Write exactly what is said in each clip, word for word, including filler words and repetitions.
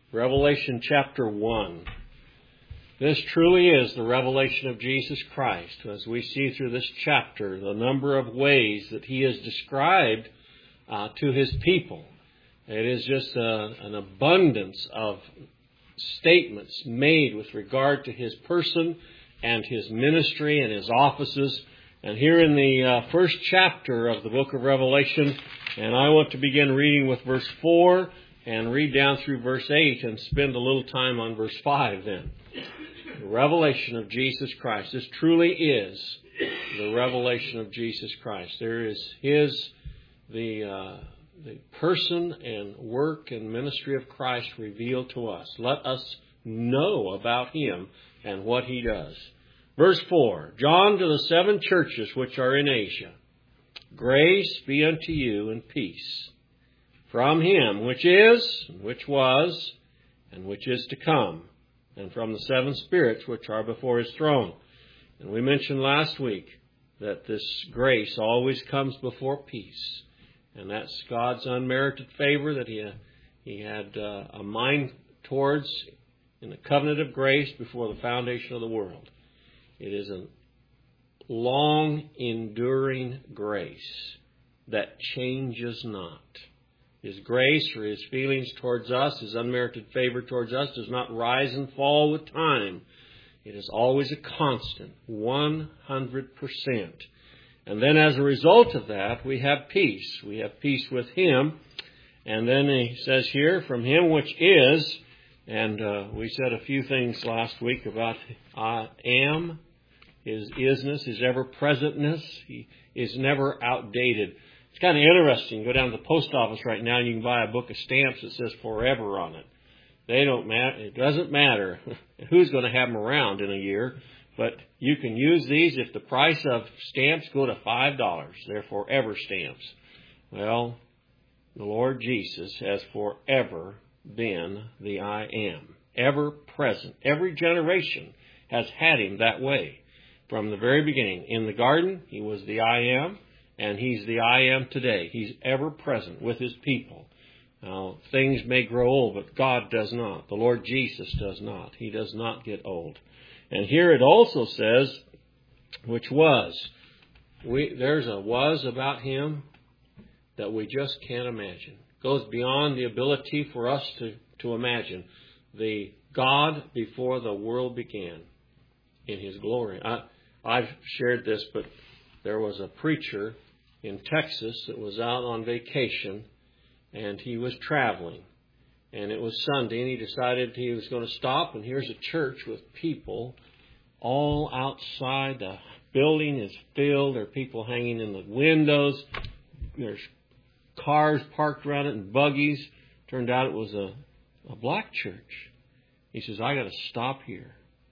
Revelation chapter one. This truly is the revelation of Jesus Christ, as we see through this chapter the number of ways that He is described uh, to His people. It is just a, an abundance of statements made with regard to His person and His ministry and His offices. And here in the uh, first chapter of the book of Revelation, and I want to begin reading with verse four and read down through verse eight and spend a little time on verse five then. The revelation of Jesus Christ. This truly is the revelation of Jesus Christ. There is His, the, uh, the person and work and ministry of Christ revealed to us. Let us know about Him and what He does. Verse four, John to the seven churches which are in Asia. Grace be unto you and peace from Him which is, and which was, and which is to come, and from the seven spirits which are before His throne. And we mentioned last week that this grace always comes before peace. And that's God's unmerited favor that He, he had uh, a mind towards in the covenant of grace before the foundation of the world. It is a long, enduring grace that changes not. His grace or His feelings towards us, His unmerited favor towards us, does not rise and fall with time. It is always a constant, one hundred percent. And then as a result of that, we have peace. We have peace with Him. And then He says here, from Him which is, and uh, we said a few things last week about I am, His isness, His ever-presentness. He is never outdated. It's kind of interesting. Go down to the post office right now and you can buy a book of stamps that says forever on it. They don't matter. It doesn't matter who's going to have them around in a year, but you can use these if the price of stamps go to five dollars. They're forever stamps. Well, the Lord Jesus has forever been the I am, ever present. Every generation has had Him that way from the very beginning. In the garden, He was the I am. And He's the I am today. He's ever present with His people. Now, things may grow old, but God does not. The Lord Jesus does not. He does not get old. And here it also says, which was. We, there's a was about Him that we just can't imagine. It goes beyond the ability for us to, to imagine. The God before the world began in His glory. I, I've shared this, but there was a preacher in Texas that was out on vacation, and he was traveling. And it was Sunday, and he decided he was going to stop, and here's a church with people all outside. The building is filled. There are people hanging in the windows. There's cars parked around it and buggies. Turned out it was a, a black church. He says, I got to stop here.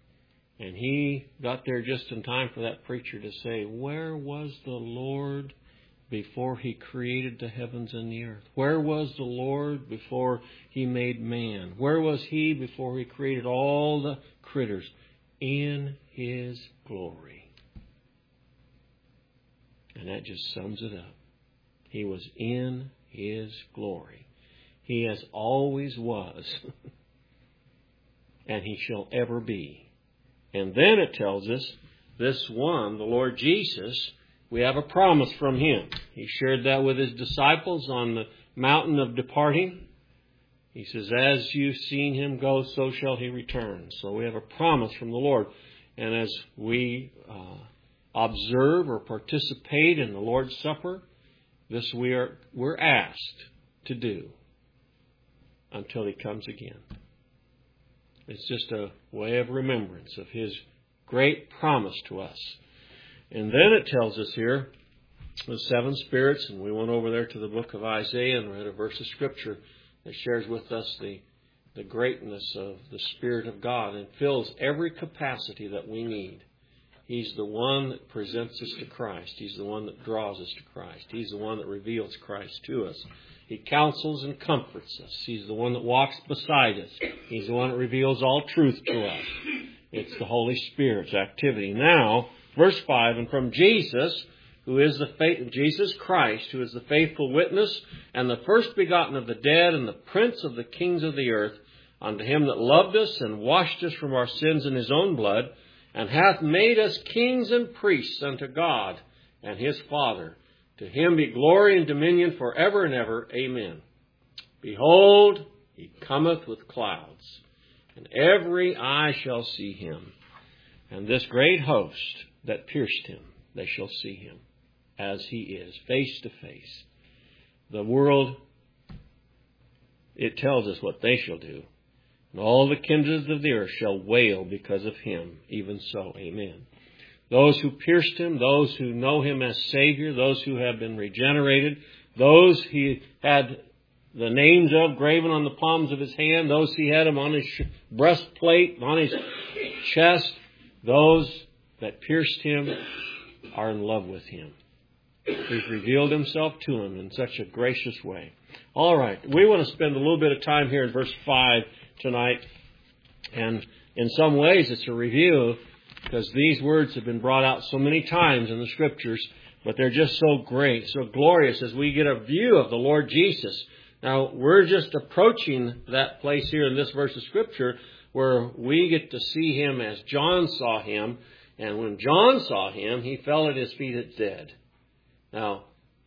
And he got there just in time for that preacher to say, where was the Lord before He created the heavens and the earth? Where was the Lord before He made man? Where was He before He created all the critters? In His glory. And that just sums it up. He was in His glory. He has always was. And He shall ever be. And then it tells us, this one, the Lord Jesus, we have a promise from Him. He shared that with His disciples on the mountain of departing. He says, as you've seen Him go, so shall He return. So we have a promise from the Lord. And as we uh, observe or participate in the Lord's Supper, this we are we're asked to do until He comes again. It's just a way of remembrance of His great promise to us. And then it tells us here, the seven spirits, and we went over there to the book of Isaiah and read a verse of Scripture that shares with us the, the greatness of the Spirit of God and fills every capacity that we need. He's the one that presents us to Christ. He's the one that draws us to Christ. He's the one that reveals Christ to us. He counsels and comforts us. He's the one that walks beside us. He's the one that reveals all truth to us. It's the Holy Spirit's activity. Now, verse five, and from Jesus, who is the faith, Jesus Christ, who is the faithful witness and the first begotten of the dead and the prince of the kings of the earth, unto him that loved us and washed us from our sins in his own blood, and hath made us kings and priests unto God and his Father. To him be glory and dominion forever and ever. Amen. Behold, he cometh with clouds, and every eye shall see him. And this great host that pierced him, they shall see him as he is, face to face. The world, it tells us what they shall do. And all the kindreds of the earth shall wail because of him. Even so, amen. Those who pierced him, those who know him as Savior, those who have been regenerated, those he had the names of graven on the palms of his hand, those he had him on his breastplate, on his chest, those that pierced him are in love with him. He's revealed himself to them in such a gracious way. All right, we want to spend a little bit of time here in verse five tonight. And in some ways it's a review because these words have been brought out so many times in the Scriptures, but they're just so great, so glorious as we get a view of the Lord Jesus. Now, we're just approaching that place here in this verse of Scripture where we get to see him as John saw him. And when John saw him, he fell at his feet as dead. Now,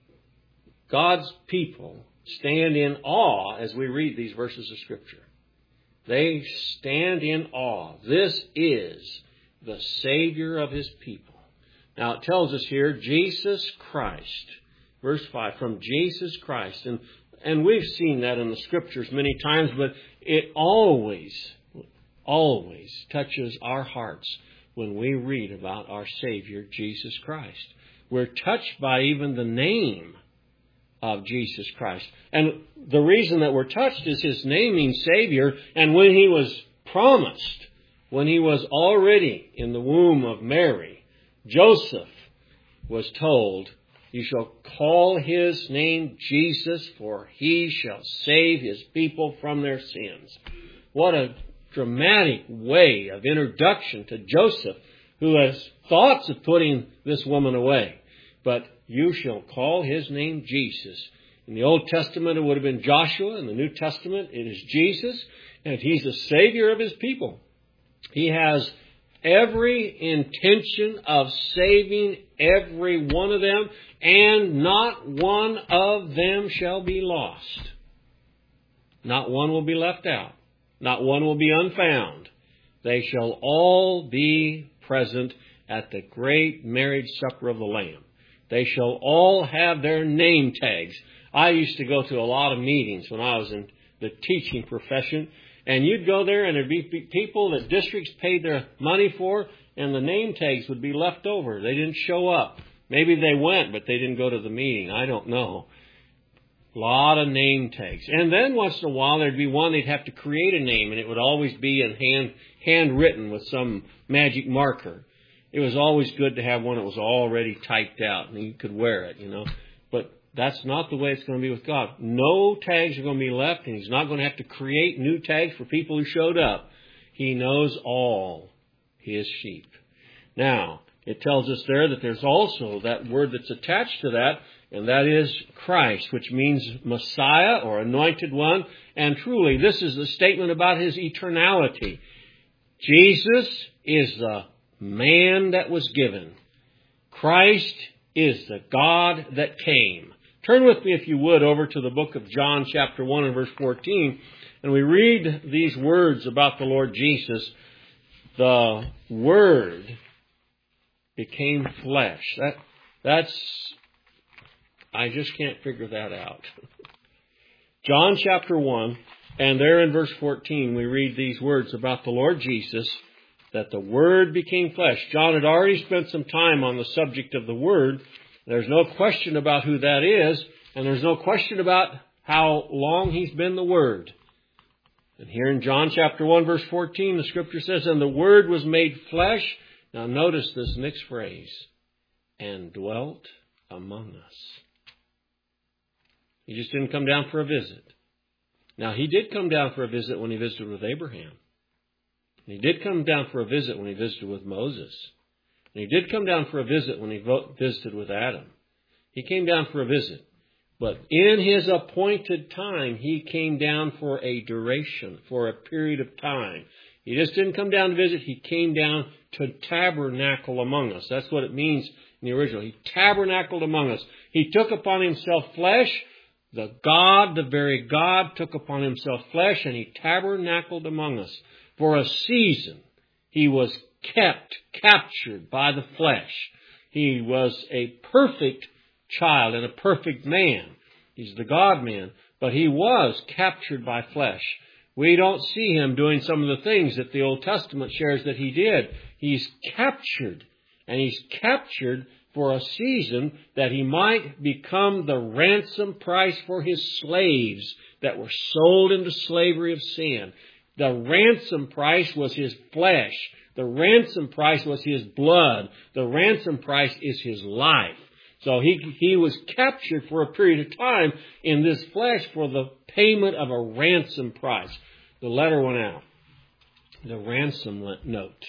God's people stand in awe as we read these verses of Scripture. They stand in awe. This is the Savior of his people. Now, it tells us here, Jesus Christ. Verse five, from Jesus Christ. And, and we've seen that in the Scriptures many times, but it always, always touches our hearts when we read about our Savior, Jesus Christ. We're touched by even the name of Jesus Christ. And the reason that we're touched is his name means Savior. And when he was promised, when he was already in the womb of Mary, Joseph was told, you shall call his name Jesus, for he shall save his people from their sins. What a dramatic way of introduction to Joseph, who has thoughts of putting this woman away. But you shall call his name Jesus. In the Old Testament, it would have been Joshua. In the New Testament, it is Jesus. And he's the Savior of his people. He has every intention of saving every one of them, and not one of them shall be lost. Not one will be left out. Not one will be unfound. They shall all be present at the great marriage supper of the Lamb. They shall all have their name tags. I used to go to a lot of meetings when I was in the teaching profession, and you'd go there and there'd be people that districts paid their money for, and the name tags would be left over. They didn't show up. Maybe they went, but they didn't go to the meeting. I don't know. A lot of name tags. And then once in a while there'd be one they'd have to create a name, and it would always be in hand handwritten with some magic marker. It was always good to have one that was already typed out and you could wear it, you know. But that's not the way it's going to be with God. No tags are going to be left, and he's not going to have to create new tags for people who showed up. He knows all his sheep. Now, it tells us there that there's also that word that's attached to that, and that is Christ, which means Messiah or Anointed One. And truly, this is the statement about his eternality. Jesus is the man that was given. Christ is the God that came. Turn with me, if you would, over to the book of John, chapter one and verse fourteen. And we read these words about the Lord Jesus. The Word became flesh. That, that's, I just can't figure that out. John chapter one, and there in verse fourteen, we read these words about the Lord Jesus, that the Word became flesh. John had already spent some time on the subject of the Word. There's no question about who that is, and there's no question about how long he's been the Word. And here in John chapter one, verse fourteen, the Scripture says, and the Word was made flesh. Now notice this next phrase, and dwelt among us. He just didn't come down for a visit. Now, he did come down for a visit when he visited with Abraham. And he did come down for a visit when he visited with Moses. And he did come down for a visit when he visited with Adam. He came down for a visit. But in His appointed time, He came down for a duration, for a period of time. He just didn't come down to visit. He came down to tabernacle among us. That's what it means in the original. He tabernacled among us. He took upon Himself flesh. The God, the very God, took upon Himself flesh, and He tabernacled among us. For a season, He was kept, captured by the flesh. He was a perfect child and a perfect man. He's the God-man, but He was captured by flesh. We don't see Him doing some of the things that the Old Testament shares that He did. He's captured, and He's captured for a season that He might become the ransom price for His slaves that were sold into slavery of sin. The ransom price was His flesh. The ransom price was His blood. The ransom price is His life. So he, he was captured for a period of time in this flesh for the payment of a ransom price. The letter went out. The ransom note.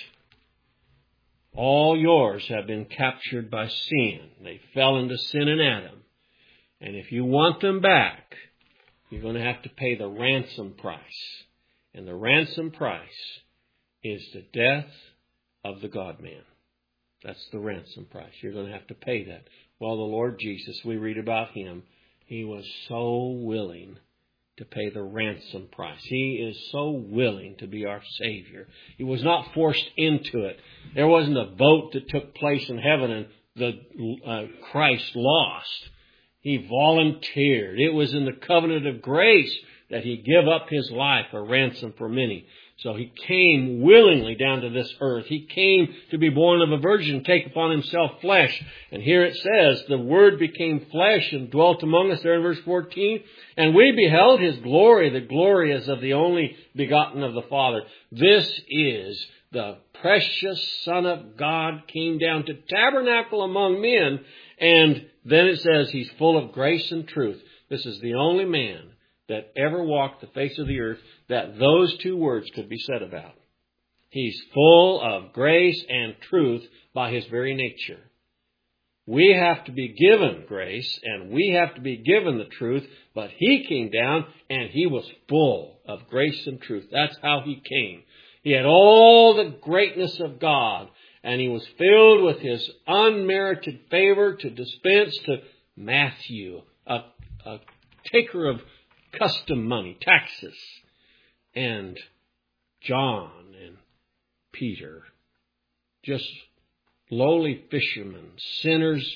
All yours have been captured by sin. They fell into sin in Adam. And if you want them back, you're going to have to pay the ransom price. And the ransom price is the death of the God-man. That's the ransom price. You're going to have to pay that. Well, the Lord Jesus, we read about Him. He was so willing to pay the ransom price. He is so willing to be our Savior. He was not forced into it. There wasn't a vote that took place in heaven and the uh, Christ lost. He volunteered. It was in the covenant of grace that He gave up His life a ransom for many. So He came willingly down to this earth. He came to be born of a virgin, take upon Himself flesh. And here it says, the Word became flesh and dwelt among us, there in verse fourteen. And we beheld His glory. The glory is of the only begotten of the Father. This is the precious Son of God came down to tabernacle among men. And then it says He's full of grace and truth. This is the only man that ever walked the face of the earth that those two words could be said about. He's full of grace and truth by His very nature. We have to be given grace and we have to be given the truth, but He came down and He was full of grace and truth. That's how He came. He had all the greatness of God, and He was filled with His unmerited favor to dispense to Matthew, a, a taker of custom money, taxes, and John and Peter, just lowly fishermen, sinners.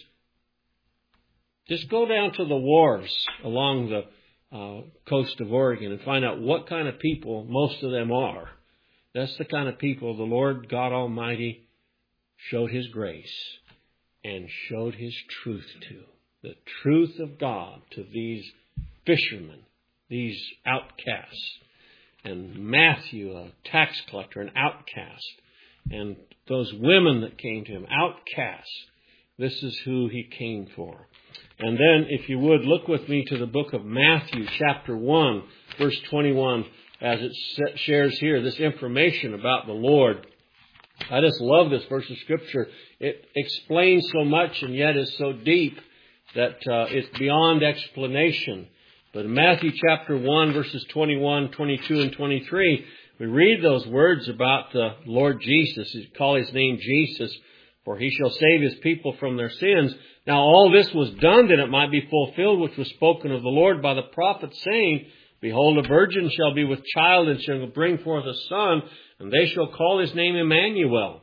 Just go down to the wharves along the uh, coast of Oregon and find out what kind of people most of them are. That's the kind of people the Lord God Almighty showed His grace and showed His truth to. The truth of God to these fishermen, these outcasts. And Matthew, a tax collector, an outcast. And those women that came to Him, outcasts. This is who He came for. And then, if you would, look with me to the book of Matthew, chapter one, verse twenty-one, as it shares here this information about the Lord. I just love this verse of Scripture. It explains so much and yet is so deep that uh, it's beyond explanation. But in Matthew chapter one, verses twenty-one, twenty-two, and twenty-three, we read those words about the Lord Jesus. We call His name Jesus, for He shall save His people from their sins. Now all this was done that it might be fulfilled, which was spoken of the Lord by the prophet, saying, Behold, a virgin shall be with child, and shall bring forth a son, and they shall call His name Emmanuel,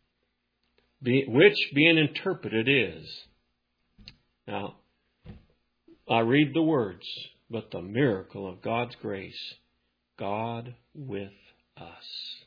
which being interpreted is. Now, I read the words, but the miracle of God's grace, God with us.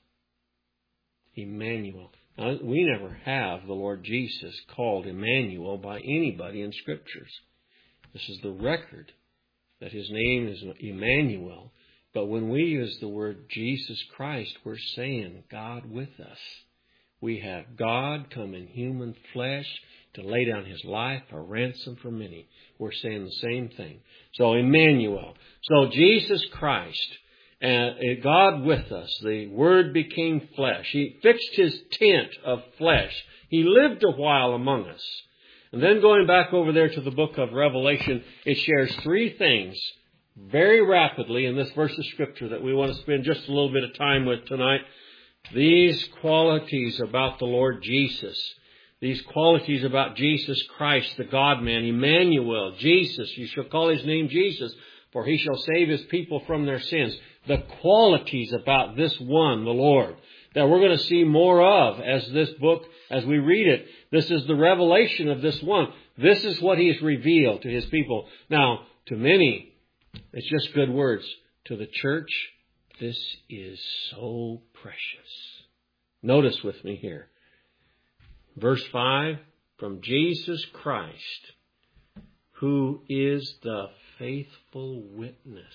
Emmanuel. Now, we never have the Lord Jesus called Emmanuel by anybody in Scriptures. This is the record that His name is Emmanuel. But when we use the word Jesus Christ, we're saying God with us. We have God come in human flesh to lay down His life, a ransom for many. We're saying the same thing. So Emmanuel. So Jesus Christ, uh, God with us. The Word became flesh. He fixed His tent of flesh. He lived a while among us. And then going back over there to the book of Revelation, it shares three things very rapidly in this verse of Scripture that we want to spend just a little bit of time with tonight. These qualities about the Lord Jesus. These qualities about Jesus Christ, the God-man, Emmanuel, Jesus. You shall call His name Jesus, for He shall save His people from their sins. The qualities about this one, the Lord, that we're going to see more of as this book, as we read it. This is the revelation of this one. This is what He's revealed to His people. Now, to many, it's just good words. To the church, this is so precious. Notice with me here. Verse five, from Jesus Christ, who is the faithful witness.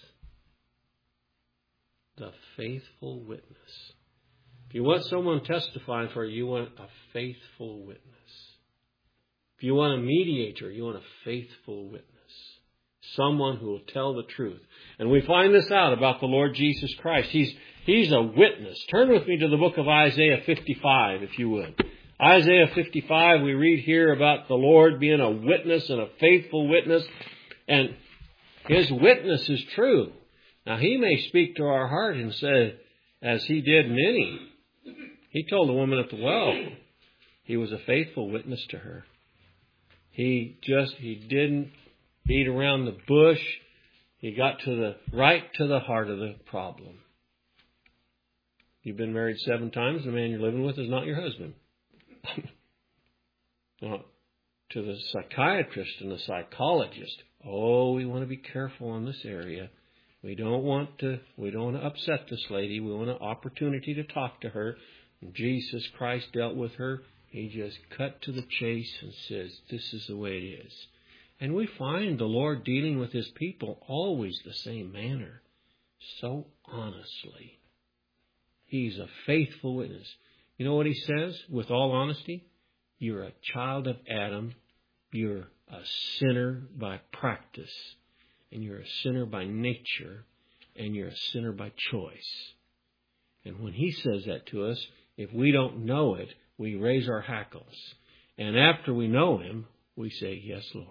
The faithful witness. If you want someone testifying for you, you want a faithful witness. If you want a mediator, you want a faithful witness. Someone who will tell the truth. And we find this out about the Lord Jesus Christ. He's, he's a witness. Turn with me to the book of Isaiah fifty-five, if you would. Isaiah fifty-five, we read here about the Lord being a witness and a faithful witness. And His witness is true. Now, He may speak to our heart and say, as He did many. He told the woman at the well, He was a faithful witness to her. He just, He didn't beat around the bush. He got to the, right to the heart of the problem. You've been married seven times, the man you're living with is not your husband. Now, to the psychiatrist and the psychologist, oh, we want to be careful in this area. We don't want to, we don't want to upset this lady. We want an opportunity to talk to her. And Jesus Christ dealt with her. He just cut to the chase and says, this is the way it is. And we find the Lord dealing with His people always the same manner. So honestly. He's a faithful witness. You know what He says with all honesty? You're a child of Adam. You're a sinner by practice. And you're a sinner by nature. And you're a sinner by choice. And when He says that to us, if we don't know it, we raise our hackles. And after we know Him, we say, yes, Lord.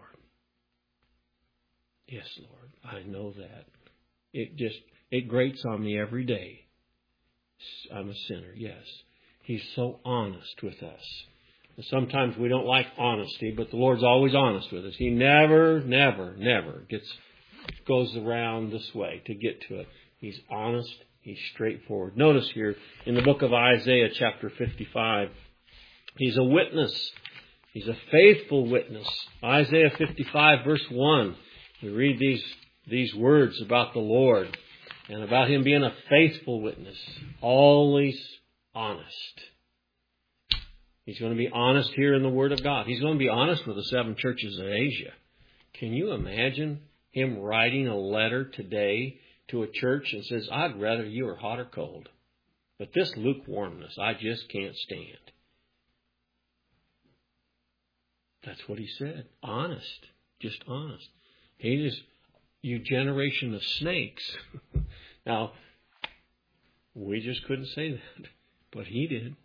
Yes, Lord, I know that. It just, it grates on me every day. I'm a sinner, yes. He's so honest with us. And sometimes we don't like honesty, but the Lord's always honest with us. He never, never, never gets goes around this way to get to it. He's honest. He's straightforward. Notice here in the book of Isaiah chapter fifty-five, He's a witness. He's a faithful witness. Isaiah fifty-five verse one. We read these, these words about the Lord and about Him being a faithful witness, always honest. He's going to be honest here in the Word of God. He's going to be honest with the seven churches of Asia. Can you imagine Him writing a letter today to a church and says, I'd rather you were hot or cold, but this lukewarmness I just can't stand. That's what He said. Honest. Just honest. He is, you generation of snakes. Now, we just couldn't say that, but He did.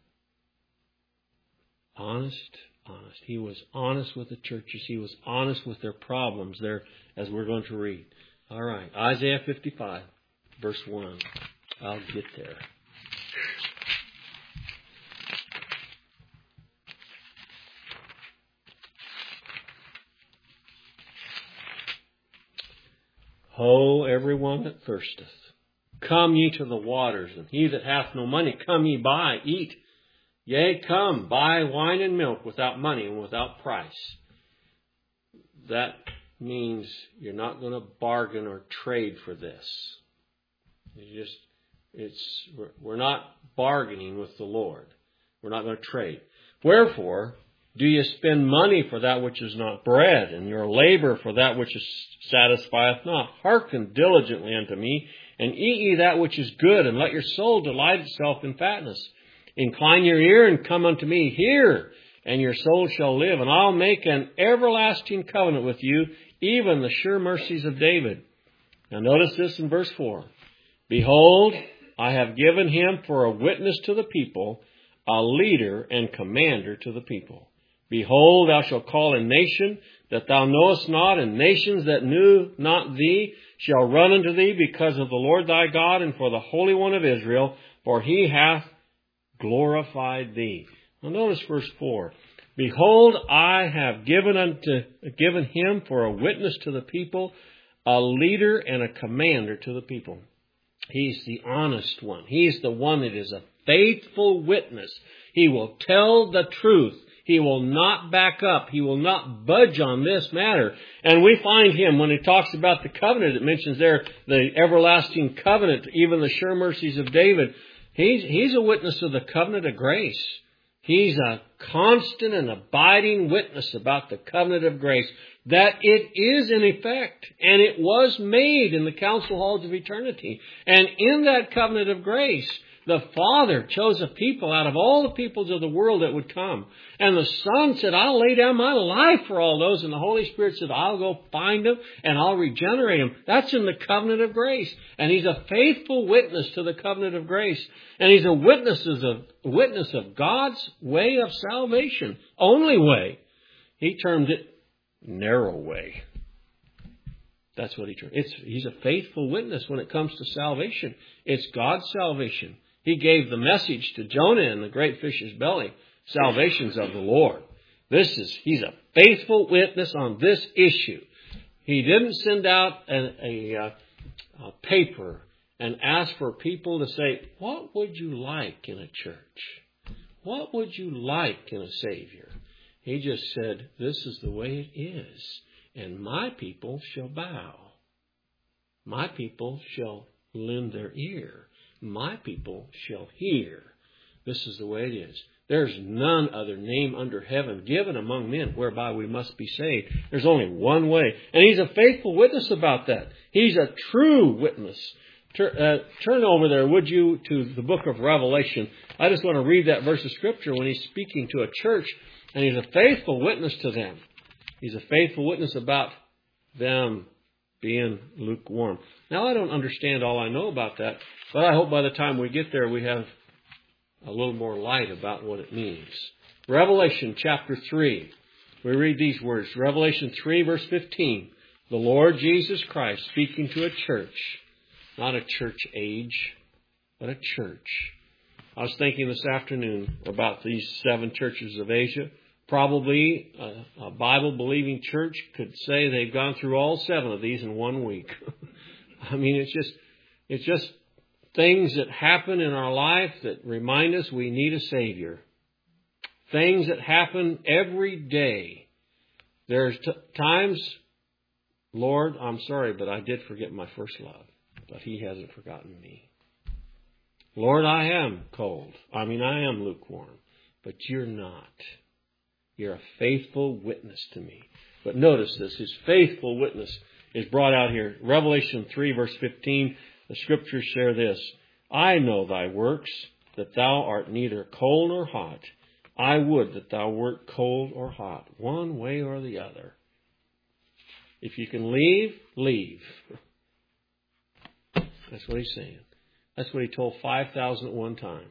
Honest, honest. He was honest with the churches. He was honest with their problems there, as we're going to read. All right, Isaiah fifty-five, verse one. I'll get there. Ho, everyone that thirsteth, come ye to the waters, and he that hath no money, come ye buy, eat. Yea, come, buy wine and milk without money and without price. That means you're not going to bargain or trade for this. You just, it's, we're, we're not bargaining with the Lord. We're not going to trade. Wherefore, do you spend money for that which is not bread, and your labor for that which is satisfieth not? Hearken diligently unto me, and eat ye that which is good, and let your soul delight itself in fatness. Incline your ear and come unto me. Hear, and your soul shall live, and I'll make an everlasting covenant with you, even the sure mercies of David. Now notice this in verse four. Behold, I have given him for a witness to the people, a leader and commander to the people. Behold, thou shalt call a nation that thou knowest not, and nations that knew not thee shall run unto thee because of the Lord thy God and for the Holy One of Israel, for he hath glorified thee. Now notice verse four. Behold, I have given unto given him for a witness to the people, a leader and a commander to the people. He's the honest one. He's the one that is a faithful witness. He will tell the truth. He will not back up. He will not budge on this matter. And we find him when he talks about the covenant. It mentions there the everlasting covenant, even the sure mercies of David. He's, he's a witness of the covenant of grace. He's a constant and abiding witness about the covenant of grace, that it is in effect, and it was made in the council halls of eternity. And in that covenant of grace, the Father chose a people out of all the peoples of the world that would come. And the Son said, I'll lay down my life for all those. And the Holy Spirit said, I'll go find them and I'll regenerate them. That's in the covenant of grace. And He's a faithful witness to the covenant of grace. And He's a witness of, witness of God's way of salvation. Only way. He termed it narrow way. That's what He termed it. It's, He's a faithful witness when it comes to salvation. It's God's salvation. He gave the message to Jonah in the great fish's belly. Salvation's of the Lord. This is, He's a faithful witness on this issue. He didn't send out a, a, a paper and ask for people to say, what would you like in a church? What would you like in a Savior? He just said, this is the way it is. And my people shall bow. My people shall lend their ear. My people shall hear. This is the way it is. There's none other name under heaven given among men whereby we must be saved. There's only one way. And He's a faithful witness about that. He's a true witness. Turn, uh, turn over there, would you, to the book of Revelation. I just want to read that verse of Scripture when He's speaking to a church. And He's a faithful witness to them. He's a faithful witness about them being lukewarm. Now, I don't understand all I know about that, but I hope by the time we get there we have a little more light about what it means. Revelation chapter three. We read these words. Revelation three verse fifteen. The Lord Jesus Christ speaking to a church. Not a church age, but a church. I was thinking this afternoon about these seven churches of Asia. Probably a, a Bible-believing church could say they've gone through all seven of these in one week. I mean, it's just, it's just things that happen in our life that remind us we need a Savior. Things that happen every day. There's t- times, Lord, I'm sorry, but I did forget my first love. But He hasn't forgotten me. Lord, I am cold. I mean, I am lukewarm. But You're not. You're a faithful witness to me. But notice this. His faithful witness is brought out here. Revelation three verse fifteen. The Scriptures share this. I know thy works, that thou art neither cold nor hot. I would that thou wert cold or hot. One way or the other. If you can leave, leave. That's what He's saying. That's what He told five thousand at one time.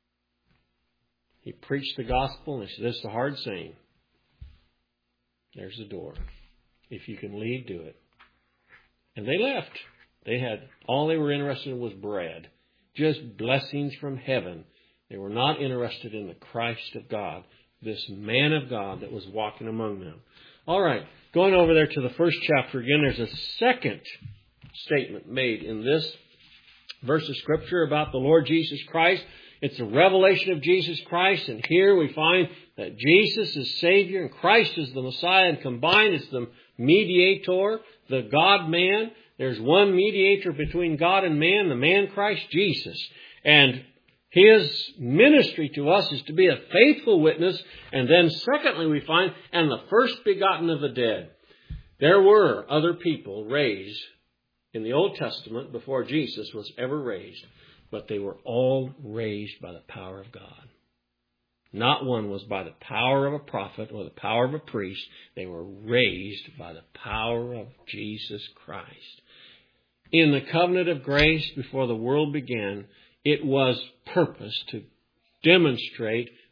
He preached the gospel and He said, this is a hard saying. There's the door. If you can leave, do it. And they left. They had, all they were interested in was bread. Just blessings from heaven. They were not interested in the Christ of God, this man of God that was walking among them. All right, going over there to the first chapter again, there's a second statement made in this verse of Scripture about the Lord Jesus Christ. It's a revelation of Jesus Christ, and here we find that Jesus is Savior and Christ is the Messiah, and combined it's the mediator, the God-man. There's one mediator between God and man, the man Christ Jesus. And His ministry to us is to be a faithful witness. And then secondly we find, and the first begotten of the dead. There were other people raised in the Old Testament before Jesus was ever raised. But they were all raised by the power of God. Not one was by the power of a prophet or the power of a priest. They were raised by the power of Jesus Christ. In the covenant of grace before the world began, it was purposed to demonstrate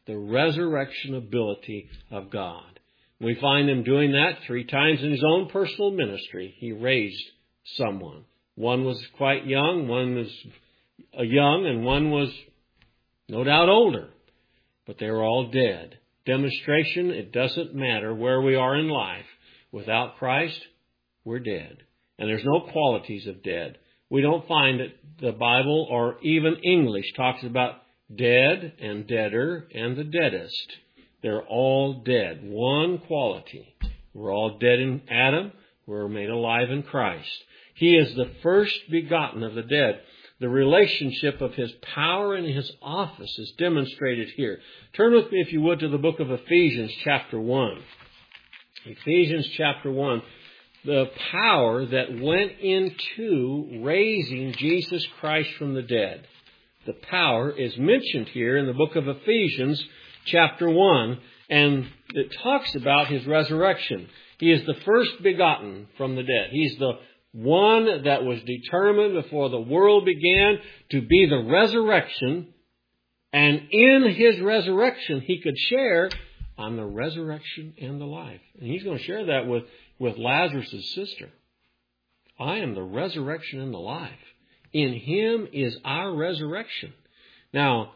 the resurrection ability of God. We find him doing that three times in his own personal ministry. He raised someone. One was quite young, one was young, and one was no doubt older. But they were all dead. Demonstration, it doesn't matter where we are in life. Without Christ, we're dead. And there's no qualities of dead. We don't find that the Bible or even English talks about dead and deader and the deadest. They're all dead. One quality. We're all dead in Adam. We're made alive in Christ. He is the first begotten of the dead. The relationship of his power and his office is demonstrated here. Turn with me, if you would, to the book of Ephesians chapter one. Ephesians chapter one. The power that went into raising Jesus Christ from the dead. The power is mentioned here in the book of Ephesians chapter one, and it talks about his resurrection. He is the first begotten from the dead. He's the one that was determined before the world began to be the resurrection, and in his resurrection he could share on the resurrection and the life. And he's going to share that with, with Lazarus' sister. I am the resurrection and the life. In him is our resurrection. Now,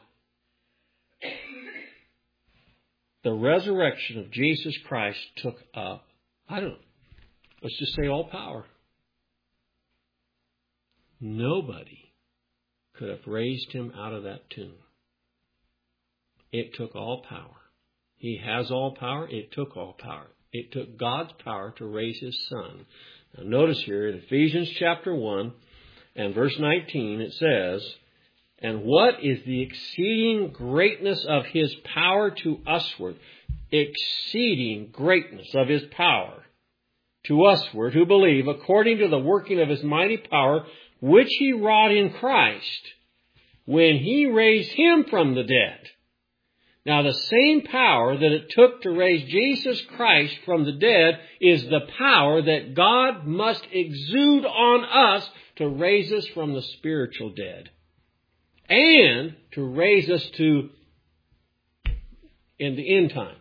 the resurrection of Jesus Christ took up, I don't know, let's just say all power. Nobody could have raised him out of that tomb. It took all power. He has all power. It took all power. It took God's power to raise his Son. Now notice here in Ephesians chapter one and verse nineteen, it says, "And what is the exceeding greatness of his power to usward?" Exceeding greatness of his power to usward who believe, according to the working of his mighty power, which he wrought in Christ, when he raised him from the dead. Now, the same power that it took to raise Jesus Christ from the dead is the power that God must exude on us to raise us from the spiritual dead. And to raise us to, in the end time.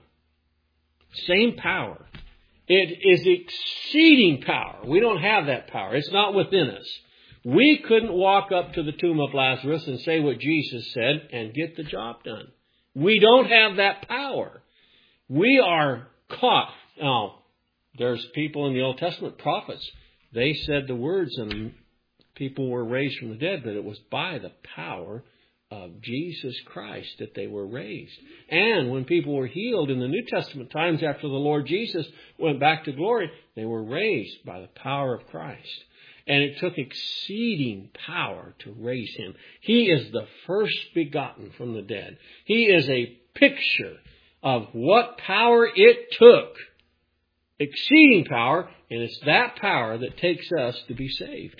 Same power. It is exceeding power. We don't have that power. It's not within us. We couldn't walk up to the tomb of Lazarus and say what Jesus said and get the job done. We don't have that power. We are caught. Now, there's people in the Old Testament, prophets. They said the words and people were raised from the dead, but it was by the power of Jesus Christ that they were raised. And when people were healed in the New Testament times after the Lord Jesus went back to glory, they were raised by the power of Christ. And it took exceeding power to raise him. He is the first begotten from the dead. He is a picture of what power it took. Exceeding power, and it's that power that takes us to be saved.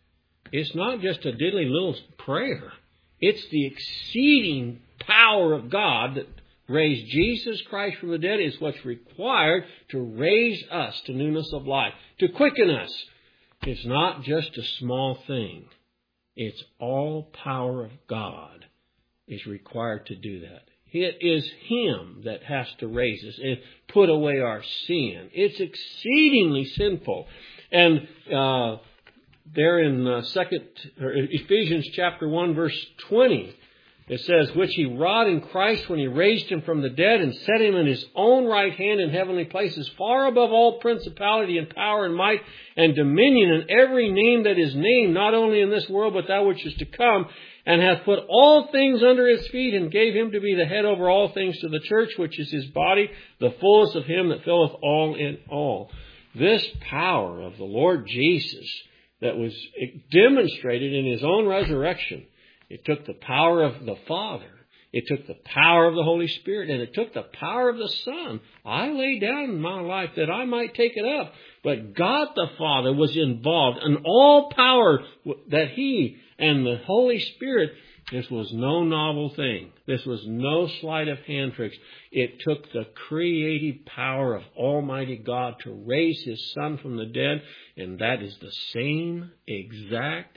It's not just a diddly little prayer. It's the exceeding power of God that raised Jesus Christ from the dead is what's required to raise us to newness of life, to quicken us. It's not just a small thing. It's all power of God is required to do that. It is him that has to raise us and put away our sin. It's exceedingly sinful. And uh, there in uh, second or Ephesians chapter one, verse twenty, it says, "Which he wrought in Christ when he raised him from the dead and set him in his own right hand in heavenly places, far above all principality and power and might and dominion and every name that is named, not only in this world but that which is to come, and hath put all things under his feet, and gave him to be the head over all things to the church, which is his body, the fullness of him that filleth all in all." This power of the Lord Jesus that was demonstrated in his own resurrection, it took the power of the Father. It took the power of the Holy Spirit. And it took the power of the Son. I lay down my life that I might take it up. But God the Father was involved. And all power that he and the Holy Spirit, this was no novel thing. This was no sleight of hand tricks. It took the creative power of Almighty God to raise his Son from the dead. And that is the same exact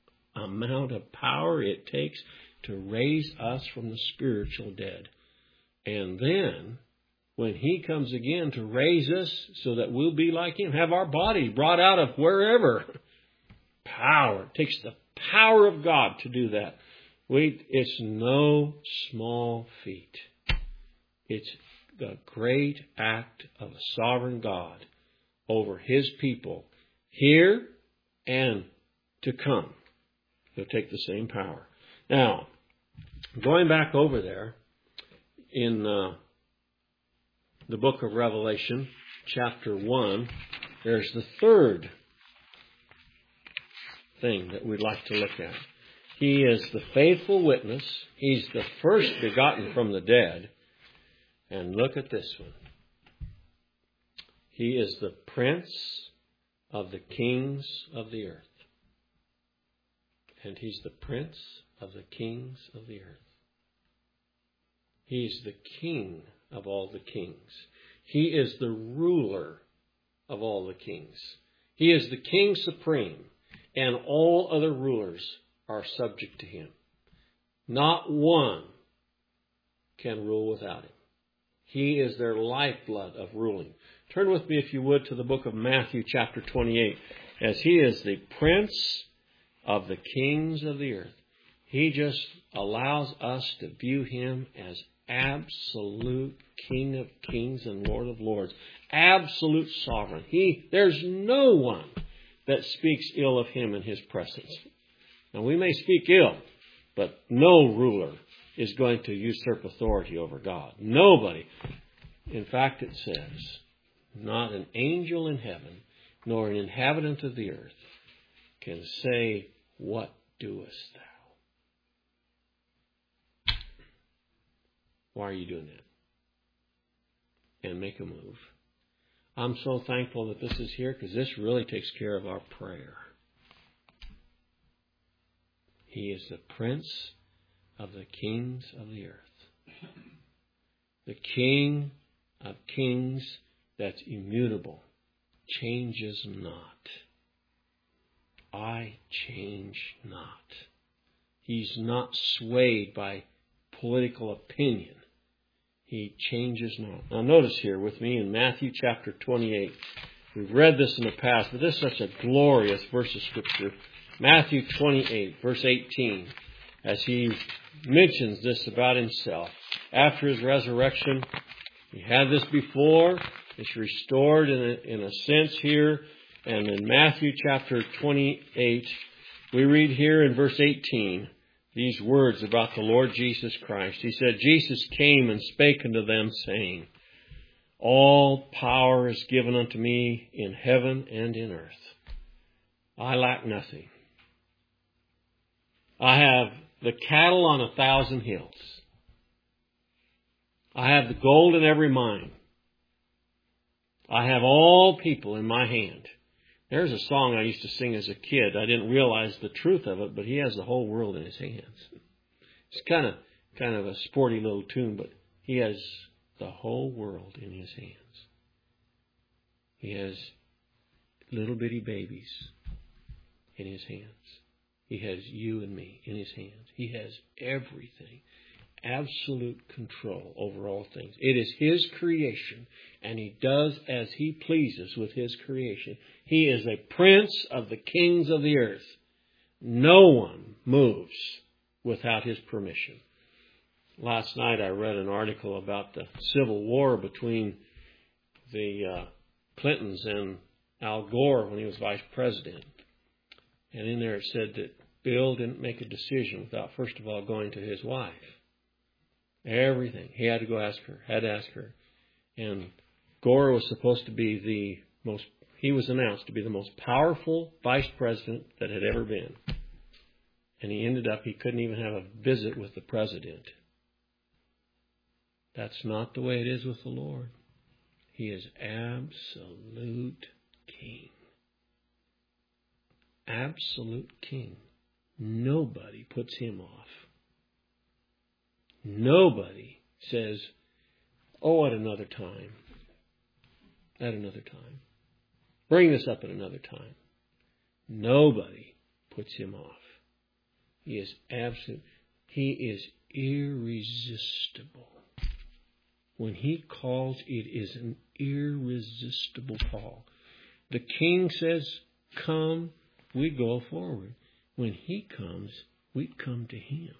amount of power it takes to raise us from the spiritual dead. And then, when He comes again to raise us so that we'll be like Him, have our bodies brought out of wherever. Power. It takes the power of God to do that. Wait, it's no small feat. It's the great act of a sovereign God over His people here and to come. He'll take the same power. Now, going back over there in uh, the book of Revelation, chapter one, there's the third thing that we'd like to look at. He is the faithful witness. He's the first begotten from the dead. And look at this one. He is the prince of the kings of the earth. And He's the prince of the kings of the earth. He's the king of all the kings. He is the ruler of all the kings. He is the king supreme, and all other rulers are subject to Him. Not one can rule without Him. He is their lifeblood of ruling. Turn with me, if you would, to the book of Matthew chapter twenty-eight. As He is the prince of the kings of the earth, He just allows us to view Him as absolute King of kings and Lord of lords. Absolute sovereign. He, there's no one that speaks ill of Him in His presence. Now, we may speak ill, but no ruler is going to usurp authority over God. Nobody. In fact, it says, not an angel in heaven, nor an inhabitant of the earth can say, "What doest thou?" Why are you doing that? And make a move. I'm so thankful that this is here, because this really takes care of our prayer. He is the prince of the kings of the earth. The King of kings that's immutable, changes not. I change not. He's not swayed by political opinion. He changes not. Now notice here with me in Matthew chapter twenty-eight. We've read this in the past, but this is such a glorious verse of Scripture. Matthew twenty-eight, verse eighteen, as He mentions this about Himself. After His resurrection, He had this before. It's restored in a, in a sense here. And in Matthew chapter twenty-eight, we read here in verse eighteen these words about the Lord Jesus Christ. He said, Jesus came and spake unto them, saying, all power is given unto me in heaven and in earth. I lack nothing. I have the cattle on a thousand hills. I have the gold in every mine. I have all people in my hand. There's a song I used to sing as a kid. I didn't realize the truth of it, but He has the whole world in His hands. It's kind of kind of a sporty little tune, but He has the whole world in His hands. He has little bitty babies in His hands. He has you and me in His hands. He has everything. Absolute control over all things. It is His creation, and He does as He pleases with His creation. He is a prince of the kings of the earth. No one moves without His permission. Last night I read an article about the Civil War between the uh, Clintons and Al Gore when he was vice president. And in there it said that Bill didn't make a decision without first of all going to his wife. Everything. He had to go ask her, had to ask her. And Gore was supposed to be the most, he was announced to be the most powerful vice president that had ever been. And he ended up, he couldn't even have a visit with the president. That's not the way it is with the Lord. He is absolute king. Absolute king. Nobody puts Him off. Nobody says, oh, at another time. At another time. Bring this up at another time. Nobody puts Him off. He is absolute. He is irresistible. When He calls, it is an irresistible call. The King says, come, we go forward. When He comes, we come to Him.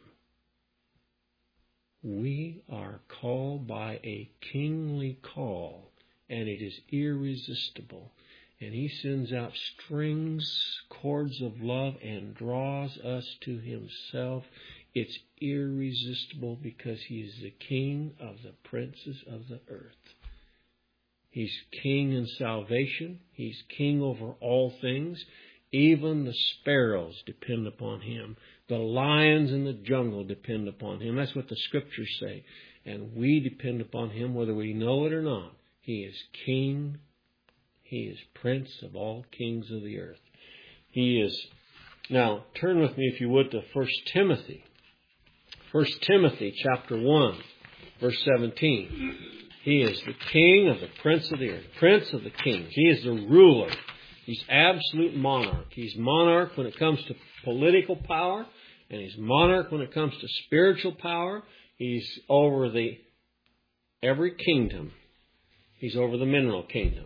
We are called by a kingly call, and it is irresistible. And He sends out strings, cords of love, and draws us to Himself. It's irresistible because He is the King of the princes of the earth. He's King in salvation. He's King over all things. Even the sparrows depend upon Him. The lions in the jungle depend upon Him. That's what the Scriptures say. And we depend upon Him whether we know it or not. He is King. He is Prince of all kings of the earth. He is... Now, turn with me, if you would, to First Timothy. First Timothy chapter one, verse seventeen. He is the King of the Prince of the earth. Prince of the kings. He is the ruler. He's absolute monarch. He's monarch when it comes to political power, and He's monarch when it comes to spiritual power. He's over the every kingdom. He's over the mineral kingdom.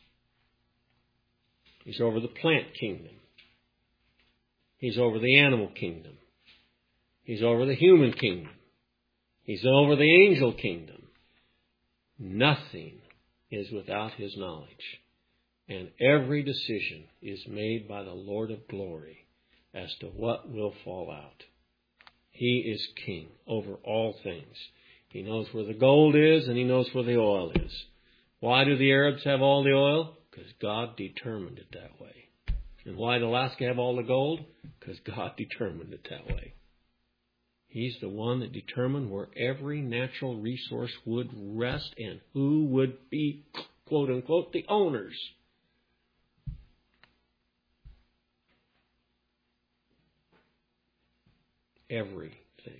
He's over the plant kingdom. He's over the animal kingdom. He's over the human kingdom. He's over the angel kingdom. Nothing is without His knowledge. And every decision is made by the Lord of glory as to what will fall out. He is King over all things. He knows where the gold is and He knows where the oil is. Why do the Arabs have all the oil? Because God determined it that way. And why did Alaska have all the gold? Because God determined it that way. He's the one that determined where every natural resource would rest and who would be, quote unquote, the owners. Everything.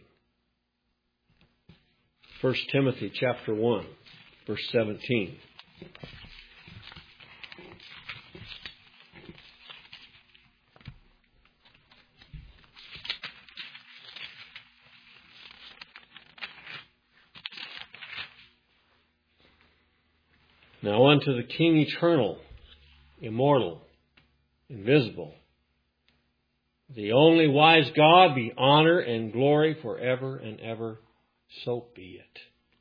First Timothy chapter one, verse seventeen. Now unto the King eternal, immortal, invisible, the only wise God, be honor and glory forever and ever. So be it.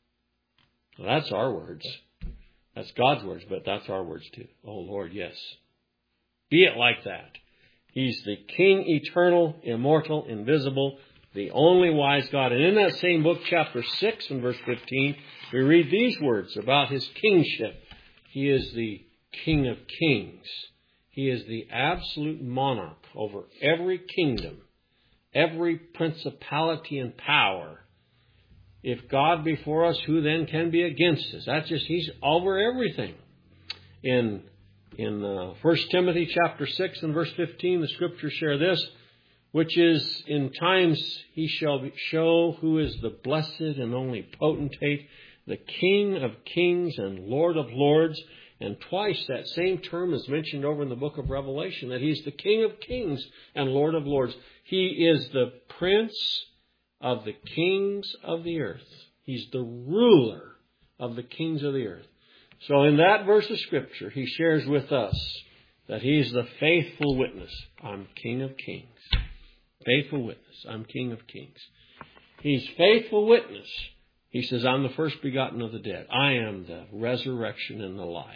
Well, that's our words. That's God's words, but that's our words too. Oh Lord, yes. Be it like that. He's the King eternal, immortal, invisible, the only wise God. And in that same book, chapter six and verse fifteen, we read these words about His kingship. He is the King of kings. He is the absolute monarch over every kingdom, every principality and power. If God be for us, who then can be against us? That's just, He's over everything. In in uh, First Timothy chapter six and verse fifteen, the Scriptures share this, which is, in times He shall show who is the blessed and only potentate, the King of kings and Lord of lords. And twice that same term is mentioned over in the book of Revelation, that He's the King of kings and Lord of lords. He is the Prince of the kings of the earth. He's the ruler of the kings of the earth. So in that verse of Scripture, He shares with us that He's the faithful witness. I'm King of kings. Faithful witness. I'm King of kings. He's faithful witness. He says, I'm the first begotten of the dead. I am the resurrection and the life.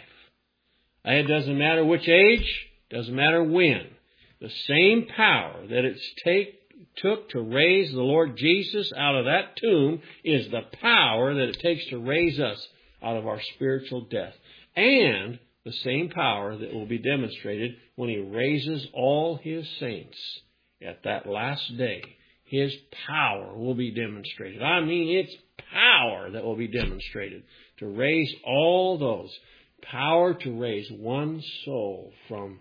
It doesn't matter which age, doesn't matter when. The same power that it take, took to raise the Lord Jesus out of that tomb is the power that it takes to raise us out of our spiritual death. And the same power that will be demonstrated when He raises all His saints at that last day. His power will be demonstrated. I mean, it's power that will be demonstrated to raise all those. Power to raise one soul from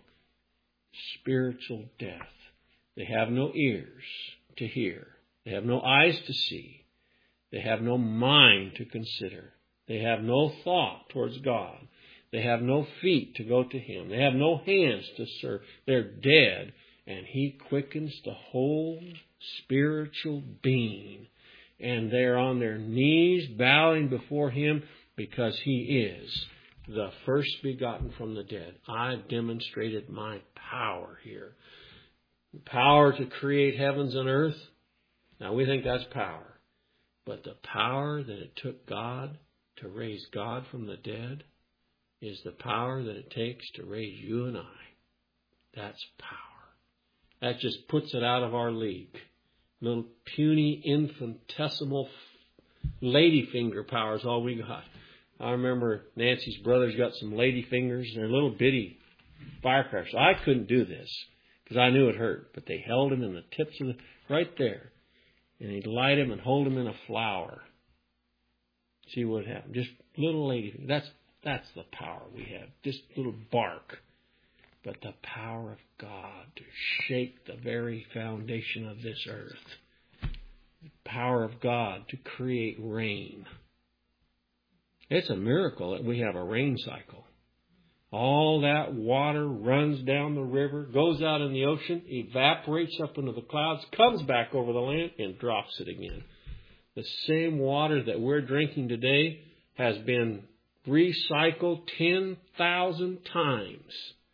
spiritual death. They have no ears to hear. They have no eyes to see. They have no mind to consider. They have no thought towards God. They have no feet to go to Him. They have no hands to serve. They're dead, and He quickens the whole spiritual being. And they're on their knees bowing before Him. because He is the first begotten from the dead. I've demonstrated my power here. Power to create heavens and earth. Now we think that's power. But the power that it took God to raise God from the dead is the power that it takes to raise you and I. That's power. That just puts it out of our league. Little puny, infinitesimal ladyfinger power is all we got. I remember Nancy's brothers got some lady fingers and they're little bitty firecrackers. I couldn't do this because I knew it hurt, but they held him in the tips of the, right there. And he'd light him and hold him in a flower. See what happened. Just little lady fingers. That's, that's the power we have. Just little bark. But the power of God to shake the very foundation of this earth. The power of God to create rain. It's a miracle that we have a rain cycle. All that water runs down the river, goes out in the ocean, evaporates up into the clouds, comes back over the land, and drops it again. The same water that we're drinking today has been recycled ten thousand times.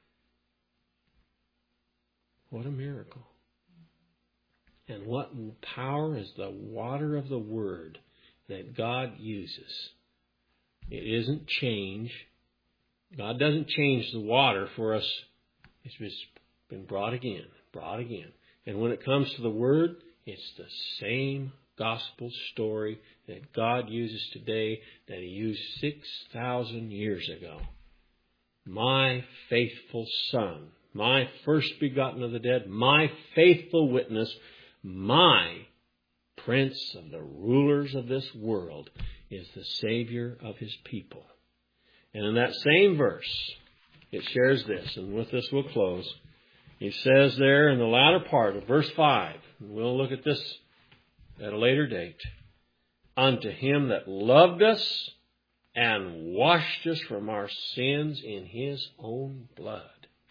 What a miracle. And what power is the water of the Word that God uses. It isn't change. God doesn't change the water for us. It's just been brought again, brought again. And when it comes to the Word, it's the same gospel story that God uses today that He used six thousand years ago. My faithful Son, my first begotten of the dead, my faithful witness, my Prince of the rulers of this world is the Savior of His people. And in that same verse, it shares this, and with this we'll close. He says there in the latter part of verse five, and we'll look at this at a later date, unto Him that loved us and washed us from our sins in His own blood.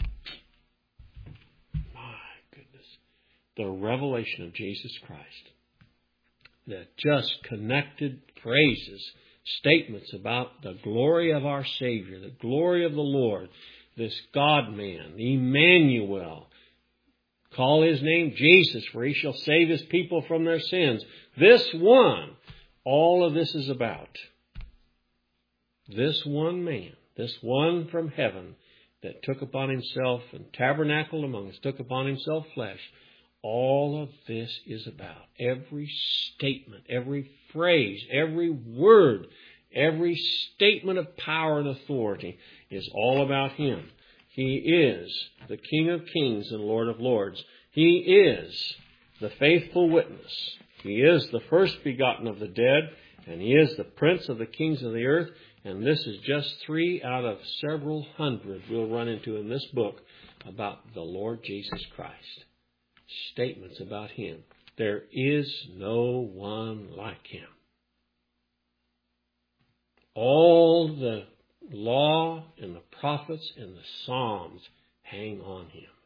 My goodness. The revelation of Jesus Christ. That just connected phrases, statements about the glory of our Savior, the glory of the Lord, this God-man, Emmanuel. Call His name Jesus, for He shall save His people from their sins. This one, all of this is about. This one man, this one from heaven that took upon Himself and tabernacled among us, took upon Himself flesh. All of this is about every statement, every phrase, every word, every statement of power and authority is all about Him. He is the King of Kings and Lord of Lords. He is the faithful witness. He is the first begotten of the dead, and He is the Prince of the kings of the earth. And this is just three out of several hundred we'll run into in this book about the Lord Jesus Christ. Statements about Him. There is no one like Him. All the law and the prophets and the Psalms hang on Him.